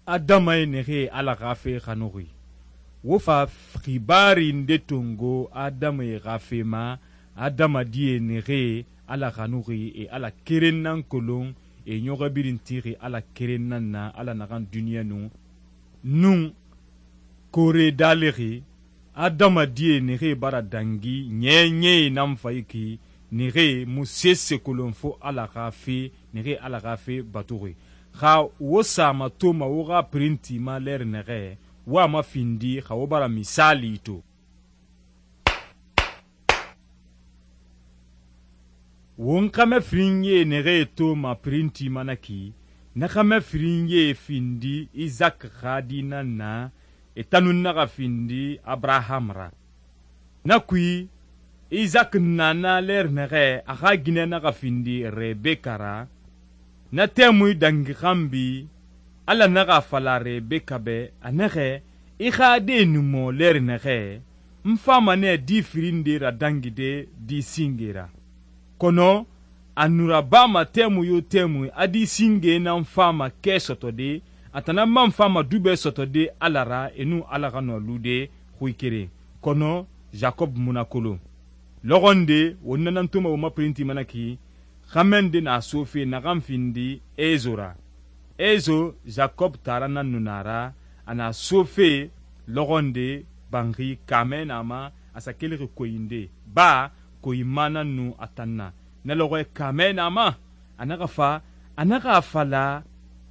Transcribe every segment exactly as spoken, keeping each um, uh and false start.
adama nege ala gafe khanori wofa khibari ndetongo adama gafe ma adama die nege ala khanori e ala kerenan kolon e nyoga birin tiri ala kerenan na ala nagan dunia nu nun kore daleri adama die nege bara dangi nye nye namfaiki nege musese kolon fo ala gafe nege ala gafe baturi kha wosa matoma woga printi ma ler nege wa ma findi kha wobara misali to won kame frinye nege to ma printi manaki na kame frinye findi Isaac khadina na etanun naga findi Abraham ra na kui Isaac nana ler nege aga gine naga findi Rebecca ra na temu dangi kambi ala naga fala Rebecca be anege iga de numo ler nege mfama ne di firindira dangi de di singira kono anura bama temu yo temu adi singe na mfama ke sotode atana mfama dube sotode alara enu alara no lude huikere kono Jacob munakolo logonde wonnanan tuma wo ma printi manaki khamende na sofi na gamfindi ezora ezo Jacob tarana nunara ana sofi logonde bangi kamena ma asakele koinde ba koimana nu atanna na logo kamena ma anaka fa anaka fala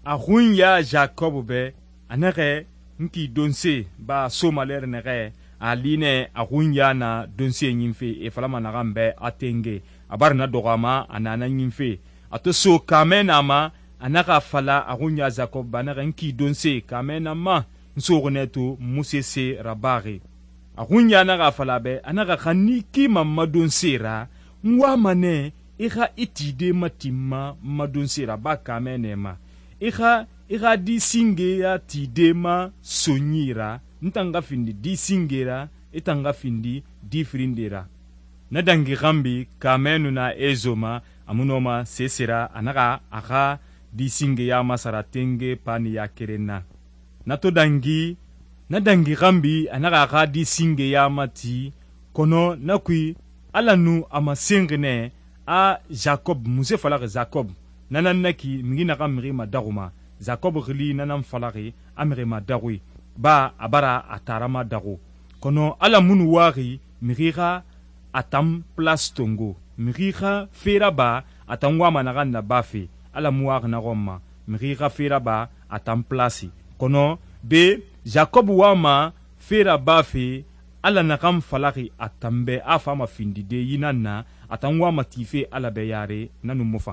ahunya Jacob be anake nki donse ba somaler nege aline ahunya na donse nyimfe e falama na gambe atenge abarna dogama anana nyimfe ato so kamena ma anaka fala ahunya Jacob banaka nki donse kamena ma nsogoneto musese rabari ahunya na fala be anaka khaniki mamadon sera nwa mane iha itide matima madon sera ba kamene ma iha iha di singe ya tidema sonyira ntanga findi di singera itanga findi di frindera na dangi gambi kamenu na ezoma amunoma sesera anaka aha di singe ya masara tenge pani ya kerena nato dangi na dangi gambi anaka aha di singe ya mati kono nakui alanu ama sengene a Jacob muse falak Jacob nanan naki mingi naka miri madaguma Jacob gili nanan falaki amiri madagui ba abara atarama dago kono ala munu wari miriga atam place tongo miriga fera ba atangwa managa na bafe ala muwag na gomma miriga fera ba atam place kono be Jacob wama fera bafe ala nakam falaki atambe afama findide yinana atangwa matife ala beyare nanu mufa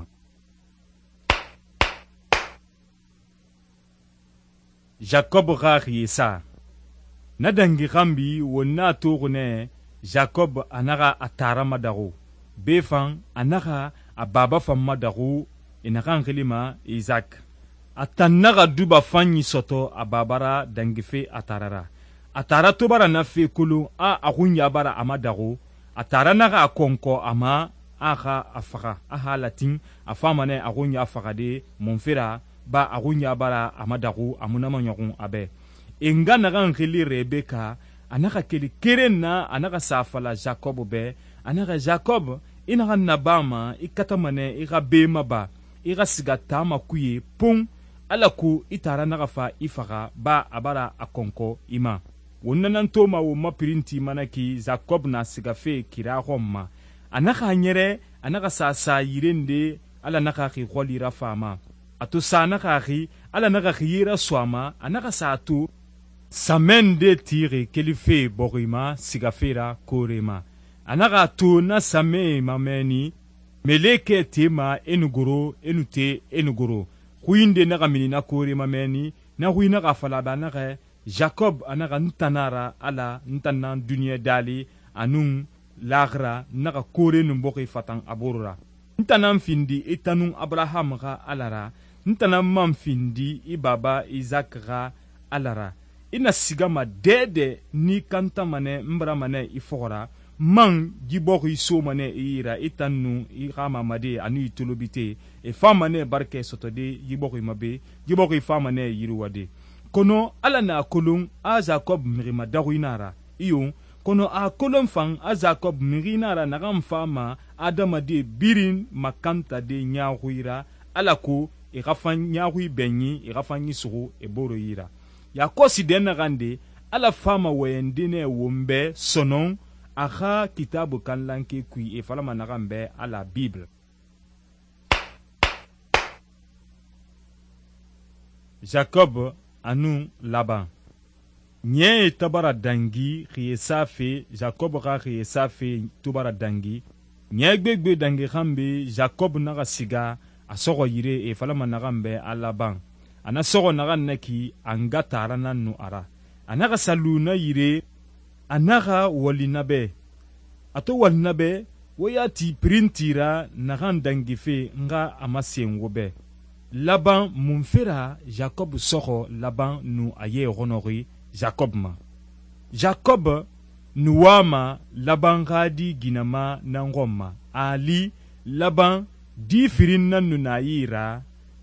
Jacob gari sa na dangi gambi wonna tourne Jacob anaga atarama dago befan anaga ababa famma dago inaga ngelima Isaac atanaga duba fanyi soto ababara dangife atarara atara tobara na fe kulu a agunya bara amadago atara naga akonko ama aha afaka aha latin afama ne agunya afakade monfera ba agunya bara amadago amunama nyogun abe enga naga ngeli Rebecca anaka keli kerena anaka safala Jacob be anaka Jacob inaga nabama ikatamane iga bema ba iga sigatama kuye pon alaku itara naga fa ifaka ba abara akonko ima wonnanan toma wo mapirinti manaki Jacob na sigafe kira homma anaka nyere anaka sasa yirende ala naka ki golira fama ato sanaka ri ala naka khira swama anaka satu samende tire kelife borima sigafera korema anaka to na same mameni meleke tema enugoro enute enugoro kuinde naka minina korema meni na huina ka falaba naka Jacob anaka ntanara ala ntanan dunia dali anung lagra naka kore numboki fatang aborora ntanan findi itanung Abraham ga alara ntanan mam findi ibaba Isaac ga alara ina sigama dede ni kanta mane mbra mane ifora man giboki so mane ira itanu igama made anu itulobite e famane barke sotode giboki mabe giboki famane yiruwade kono ala na kolon a Jacob mirima daguinara iyo kono a kolon fan a Jacob mirinara na gamfama adama de birin makanta de nyahuira ala ko e gafan nyahui benyi e gafan yisugo e boro yira ya kosi den gande ala fama wendine wombe sonon aha kitabu kanlanke kui e falama na gambe ala Bible. Jacob anu Laban. Nye tabara dangi khiye safe Jacob ga khiye safe tubara dangi. Nye gbegbe dangi khambe Jacob naga siga asogo yire e falama nagambe a Laban. Ana sogo naga neki anga tarana nu ara. Anaga saluna yire anaga walinabe. Ato walinabe woyati printira nagan dangi fe nga amasen wobe. Laban munfera Jacob sogo Laban nu aye honori Jacob ma. Jacob nu wama Laban gadi ginama nangoma. Ali Laban di firin na nu na yira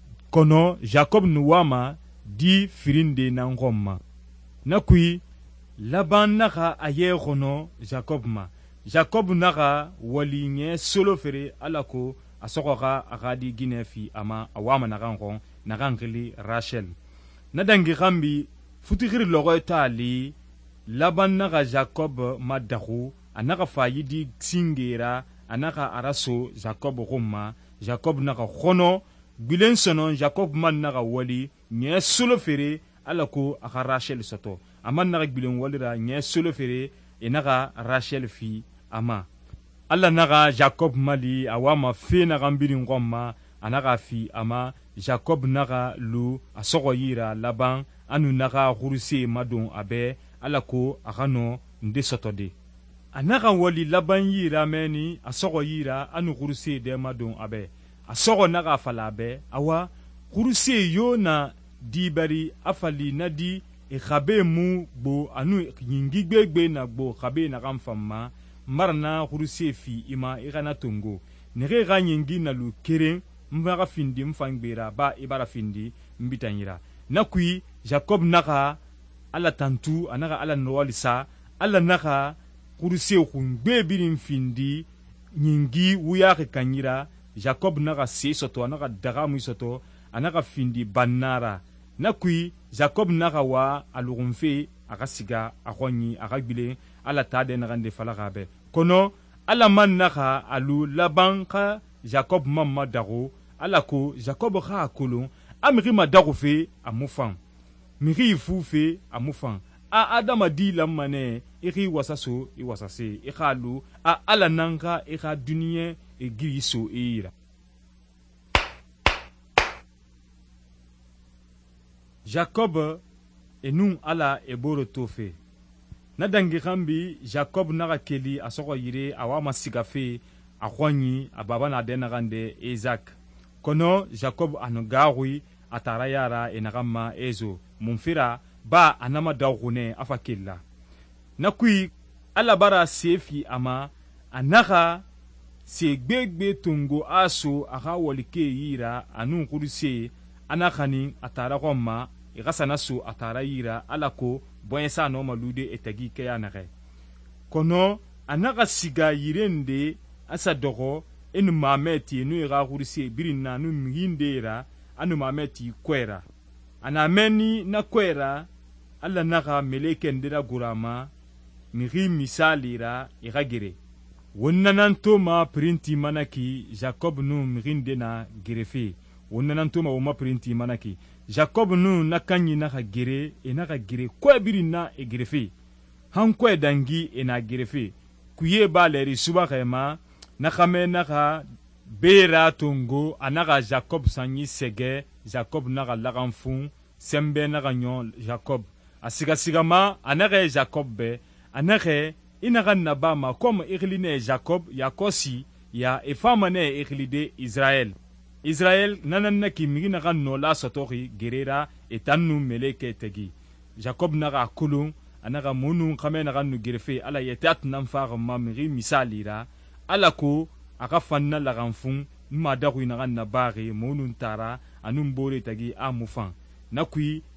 kono Jacob nu wama di firin de nangoma. Nakui Laban naga aye hono Jacob ma. Jacob naga wali nye solo fere alako asokoka agadi ginefi ama awama nagangon nagangili Rachel. Nadangi gambi futikiri logo tali Laban naga Jacob madahu anaga fayidi singera anaga araso Jacob roma Jacob naga khono bilen sonon Jacob man naga wali nye solo fere alako aga Rachel soto ama naga bilen walira nye solo fere enaga Rachel fi ama. Alla naga Jacob mali awama fe naga mbiri ngoma anaga fi ama Jacob naga lu asogo yira Laban anu naga huruse madon abe alako agano nde sotode. Anaga wali Laban yira meni asogo yira anu huruse de madon abe. Asogo naga falabe awa huruse yo na dibari afali nadi e khabe mu bo anu yingigbegbe na bo khabe na gamfama marna huruse fi ima igana tongo nege ganyengi na lu keren mbaga findi mfangbera ba ibara findi mbitanyira nakui Jacob naka ala tantu anaka ala nowalisa ala naka huruse khungbe birin findi nyingi wuyake kanyira Jacob naka se soto anaka daga mu soto anaka findi banara nakui Jacob naka wa alugumfe akasiga akonyi akagbile ala tade nagande falagabe kono ala man naka alu Laban ka Jacob mamma dago ala ko Jacob ka kolon amiri madago fe amufan miri fufe amufan a adama di lamane iri wasaso i wasase i khalu a ala nanka i kha duniye e giriso ira. Jacob enun ala eboro tofe. Nadangi kambi Jacob naga keli asoko yire awama sigafe akhwanyi ababa na de nagande Isaac. Kono Jacob anugawi atara yara enagama ezo munfira ba anama dawgune afakilla. Nakui ala bara sefi ama anaga se gbegbe tungo aso aha walike yira anu kuruse anakani atara goma igasana so atara yira alako boyensa no malude etagi ke yanare kono anaga siga yirende asa dogo enu mameti nu ira kuruse birina nu mhindera anu mameti kwera anameni na kwera alla naga meleke ndira gurama miri misalira iragire wonnanan toma printi manaki Jacob nu mirinde na gerefe wonnanan toma woma printi manaki Jacob nu nakanyi naka gere e naka gere kwe birina e gerefe hankwe dangi e na gerefe kuye baleri suba kema nakame naka bera tongo anaka Jacob sanyi sege Jacob naka laganfun sembe naka nyon Jacob asiga sigama anake Jacob be anake inaka nabama comme ikhline Jacob ya kosi ya efamane ikhlide Israel Israel nanana ki migina kan no la sotori gerera etanu meleke tegi Jacob naga kulun anaka munu khamena kan nu gerefe ala yetat namfar mamri misalira ala ko aka fanna la ganfun ma dagu ina kan nabari munu tara anum bore tegi amufan nakui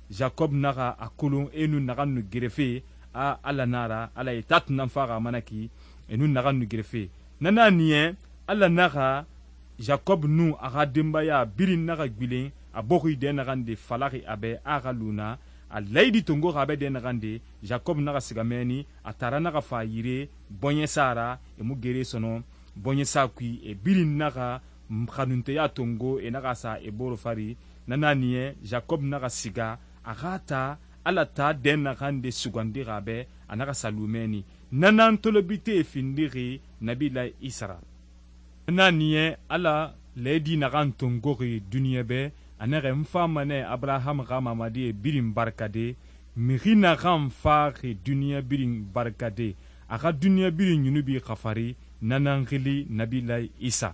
Jacob naga akulun enu naga nu gerefe a ala nara ala etat nan faga manaki enu naga nu gerefe nana niye ala naga Jacob nu aga dembaya birin naga gbilen a boku de naga de falaki abe aga luna a laydi tongo abe de naga de Jacob naga sigameni a tara naga fa yire bonye sara e mu gere sono bonye sakui e birin naga mkhanunte ya tongo e naga sa e boro fari nana niye Jacob naga siga agata ala ta den naga de sugandi abe anaga salumeni nanan tolobite findiri nabila Isra nana niye ala ledi naga tongori dunyebe anere mfamane Abraham gamamadi birin barkade mirina gamfa dunya birin barkade aga dunya birin yunubi khafari nanangili nabila Isa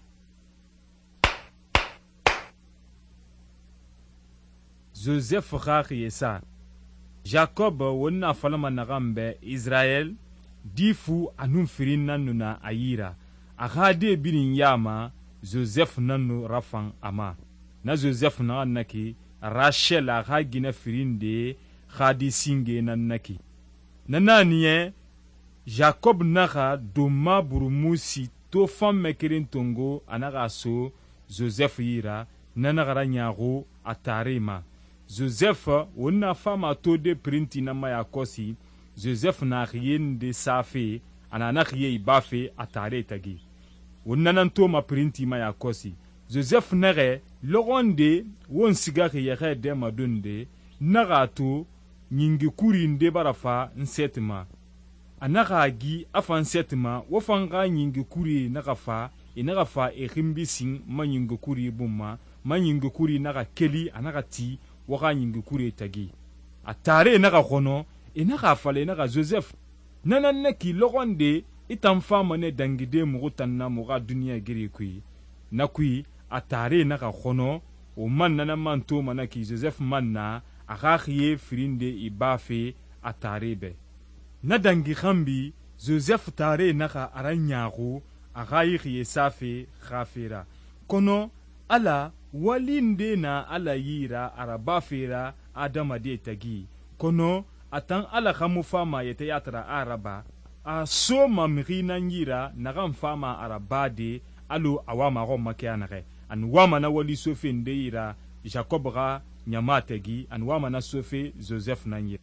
Joseph khaki Isa Jacob wonna falama nagambe Israel difu anum firin nanuna ayira agade birin yama Joseph nanu rafan ama na Joseph na naki Rachel aga gina firinde khadi singe na naki nananiye Jacob naga doma burumusi to fam mekirin tongo anaga so Joseph yira nanagara nyago atarima Joseph wonna fama to de printi na maya kosi Joseph na rien de safe anana khiye ibafe atare tagi wonna nan to ma printi maya kosi Joseph nare logonde won sigaki yere de madunde nagato nyingi kuri nde barafa nsetma anaga gi afan setma wofanga nyingi kuri nagafa inagafa ekhimbisin manyingi kuri bumma manyingi kuri naga keli anaga ti waka nyingi kuri tagi atare naga khono inaga fale naga Joseph nanannaki logonde itamfa mane dangide mugutanna muga dunya giri kui nakui atare naga khono o man nana manto manaki Joseph manna akhakhie firinde ibafe atare be nadangi khambi Joseph tare naga aranyago akhayi safe khafira kono ala walinde na ala yira arabafira adama de tagi kono atan ala khamu fama yete yatra araba a so mamrina nyira nagam fama arabade alu awama ro makianare an wama na wali sofe ndeira Jacob ga nyamategi an wama na sofe Joseph nanye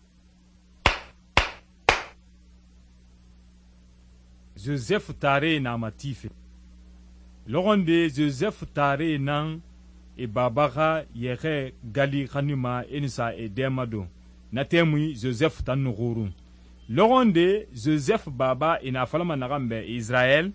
Joseph tare na matife logonde Joseph tare nan e babaga yere gali khanuma enisa e demado na temui Joseph tanuguru logonde Joseph baba ina falama nagambe Israel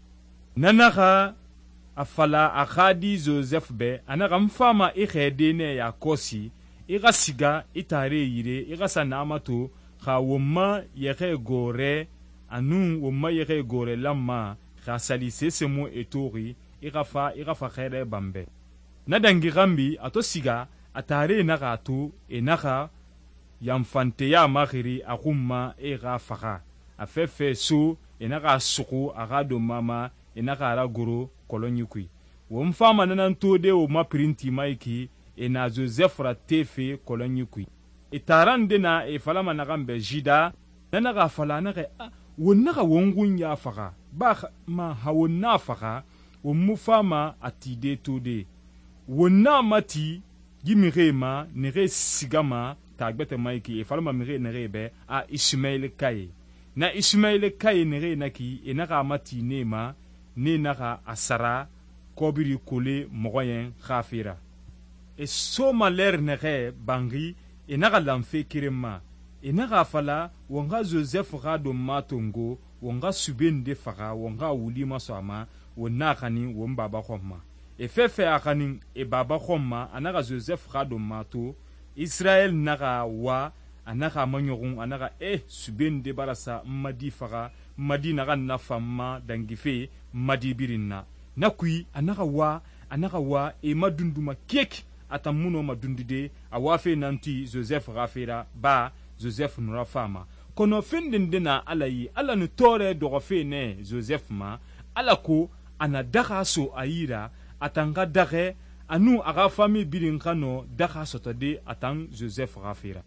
nanaka afala akhadi Joseph be anaga mfama ikhedene ya kosi iga siga itare yire iga sanamato kha woma yere gore anu woma yere gore lamma kha salise semo etori iga fa iga fa khere bambe nadangi gambi ato siga atare naga to enaka yamfante ya makhiri akumma iga faga afefe so enaka suku agado mama enaka ara goro kolonyukui womfama nanan tode o ma printi maiki ena Joseph ratefe kolonyukui itarande na e falama nagambe jida nanaga falana ke wonnaga wongunya faga ba ma hawonna faga womufama atide tode wonna mati gimirema nere sigama tagbete maiki e falama mire nerebe a Ismaël Kaye na Ismaël Kaye nere naki enaka mati nema ne naga asara kobiri kole moyen khafira e soma ler nere bangi e naga lamfe kirema e naga fala wonga Joseph gado matongo wonga subende faga wonga wuli masama wonna khani won baba khomma e fefe akani e baba khomma anaga Joseph gado mato Israel naga wa anaga manyogun anaga e subende barasa madi faga madi naga nafama dangife madi birinna nakui anaga wa anaga wa e madunduma kek atamuno madundide awafe nanti Joseph rafira ba Joseph nurafama kono findindina alayi ala nu tore dogofe ne Joseph ma ala ko ana daga so ayira atanga dage anu aga fami birin kano daka sotode atan Joseph gafira.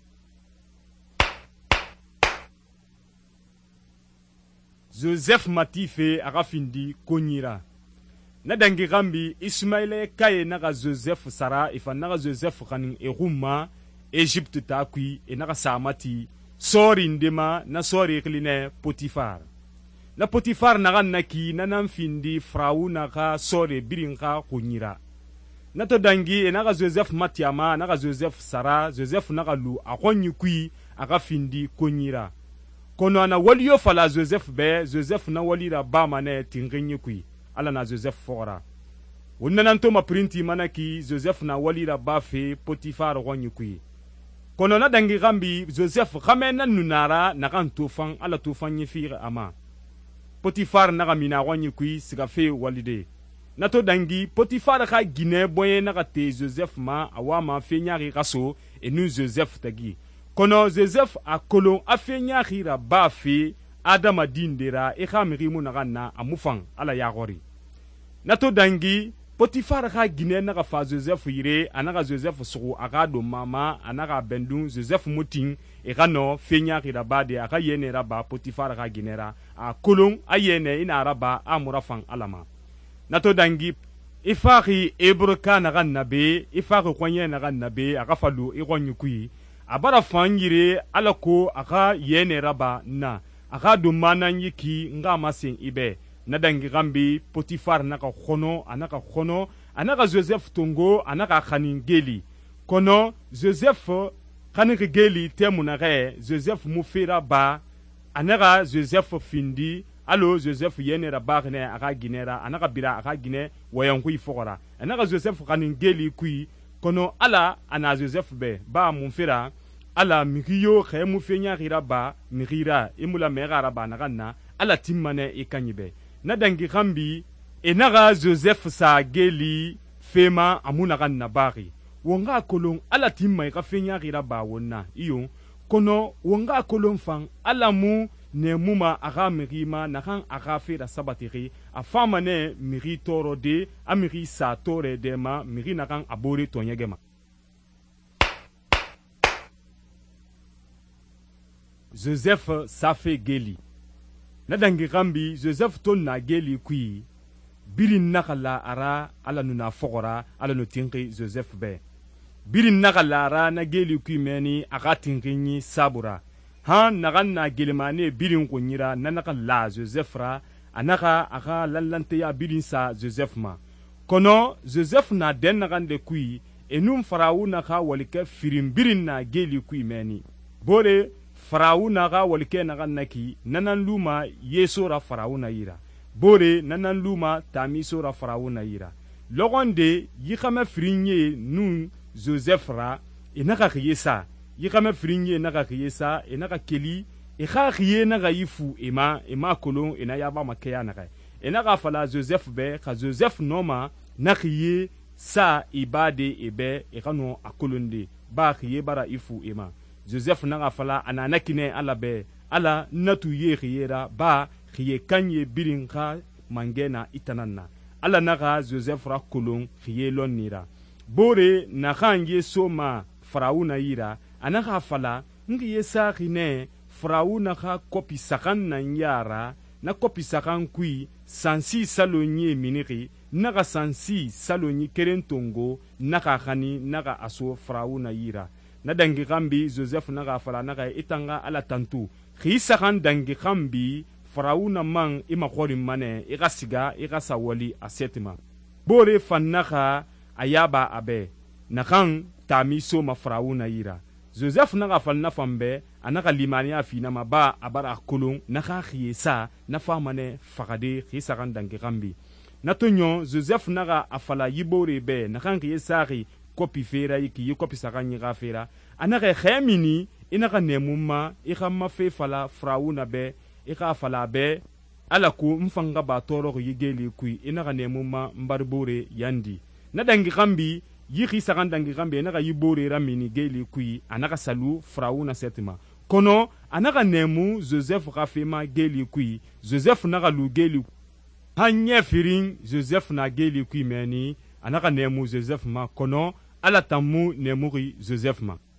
Joseph matife aga findi konyira. Na dangi gambi Ismaile kaye naga Joseph sara ifa naga Joseph kanin eruma Egypte takui e naga samati sori ndema na sori kline Potifar. Na Potifar naga naki nanan findi frau naga sori birinka konyira. Na to dangi e naga Joseph matiama naga Joseph sara Joseph naga lu akonyi kui aga findi konyira. Kono ana waliyo fala Joseph be Joseph na walira ba mane tingenyi kui ala na Joseph fora. Wonananto ma printi manaki Joseph na walira ba fe Potifar gonyi kui. Kono na dangi gambi Joseph kamena nunara na kan tofan ala tofan yefira ama. Potifar na gamina gonyi kui siga fe walide. Na to dangi Potifar ka gine boye na te Joseph ma awama fe nyari kaso enu Joseph tagi. Kono Joseph a kolon a fe nyakira ba fe Adama dindera e khamirimu na amufang ala yagori. Nato dangi Potifar ka gine na fa Joseph yire anaka Joseph suku aga do mama anaka bendu Joseph muting e kano fe nyakira ba de aka yene raba Potifar ka ginera a kolon a yene ina raba amurafang alama. Nato dangi ifaki ebroka na nabe ifaki kwanye na nabe aka falu igonyukui abara fangire alako aka yene raba na aka do manan yiki nga masin ibe na dangi gambi Potifar naka khono anaka khono anaka Joseph tongo anaka khaningeli kono Joseph khaningeli temunare Joseph mufira ba anaka Joseph findi alo Joseph yene raba ne aka ginera anaka bira aka gine wayanku ifokora anaka Joseph khaningeli kui kono ala ana Joseph be ba mufira ala migiyo khe mu fenya giraba migira imula megara bana ganna ala timmane ikanyibe na dangi gambi enaga Joseph sa geli fema amuna ganna bari wonga kolon ala timma ka fenya giraba wonna iyo kono wonga kolon fang ala mu ne muma aga mirima na kan aga fera sabatiri afama ne miri toro de amiri sa tore de ma miri na kan abori tonyegema. Joseph safe geli. Na dangi gambi Joseph ton na geli kui birin nakala ara ala nuna fogora ala no tinki Joseph be. Birin nakala ara na geli kui meni aga tinki sabura. Han nagan na gelimane birin kunyira na nakala Joseph ra anaka aga lalante ya birin sa Joseph ma. Kono Joseph na den nagan de kui enum farao naka walike firin birin na geli kui meni. Bore farao naga walike naga naki nanan luma yesora farao na yira bore nanan luma tamisora farao na yira logonde yikama frinye nun Joseph ra enaka khiyesa yikama frinye naga khiyesa enaka keli e kha khiye naga yifu ema ema kolon ena yaba makeya naga enaka fala Joseph be kha Joseph noma na khiye sa ibade ebe e kanu akolonde ba khiye bara ifu ema Joseph naga fala anana kine ala be ala natu ye khiyera ba khiye kanye birinka mangena itananna ala naga Joseph ra kolon khiye lonira bore na khanje soma farauna yira anaka fala ngiye sa khine farauna kha kopi sakan na nyara na kopi sakan kui sansi salonye miniri naga sansi salonyi kerentongo naga khani naga aso farauna yira na dangi gambi Joseph naga fala naga itanga ala tantu khisa kan dangi gambi farauna man ima khori mane iga siga iga sawali asetima bore fannaga ayaba abe nakan tamiso ma farauna yira Joseph naga falna fambe anaka limani afina ma ba abara kolon naga khiyesa na famane fagade khisa kan dangi gambi natonyo Joseph naga afala yibore be nakan khiyesa ri kopi fera yiki yi kopi sakanyi gafera anaka khemini inaka nemuma ikhamma fe fala frauna be ika fala be ala ku mfanga ba toro yigeli kui inaka nemuma mbarbore yandi na dangi gambi yiki sakan dangi gambi inaka yibore ramini geli kui anaka salu frauna setima kono anaka nemu Joseph gafema geli kui Joseph naga lu geli hanye firing Joseph na geli kui meni anaka nemu Joseph ma kono ala tamu nemuri Joseph ma